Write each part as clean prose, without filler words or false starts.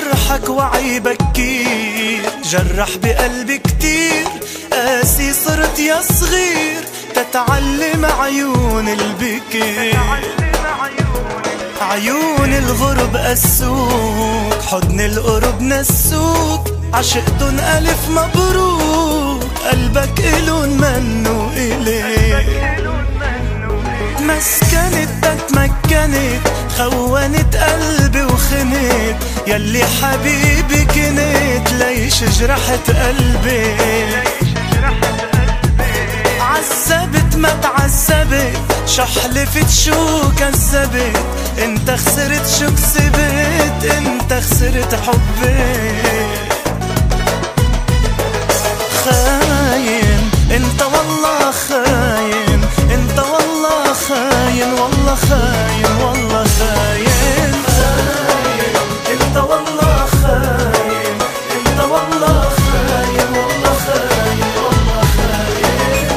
جرحك وعي بكير، جرح بقلبي كتير، قاسي صرت يا صغير تتعلم عيون البكير. عيون الغرب قسوك، حضن القرب نسوك، عشقتن ألف مبروك، قلبك إلون منو إليك. مسكنت تتمكنت، خونت قلبي وخنت، يلي حبيبي كنت ليش جرحت قلبي. عذبت ما تعذبت، شحلفت شو كذبت، انت خسرت شو كسبت، انت خسرت حبي. خاين انت والله خاين، انت والله خاين، والله خاين، والله خاين. خاين انت والله خاين، انت والله خاين، والله خاين، والله خاين.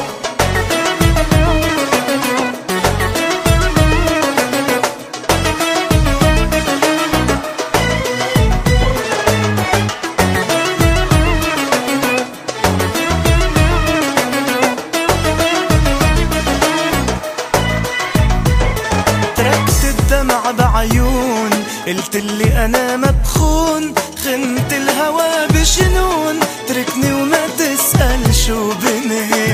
دمع بعيون، قلتلي انا مبخون، خنت الهوى بجنون، تركني وما تسأل شو بني.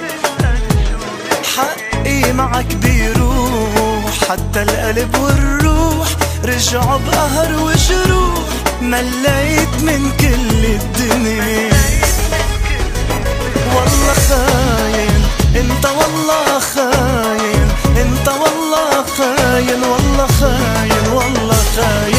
حقي معك بيروح، حتى القلب والروح رجعوا بقهر وجروح، مليت من كل الدنيا. والله خاين انت والله خاين، انت والله خاين، والله خاين، والله خاين.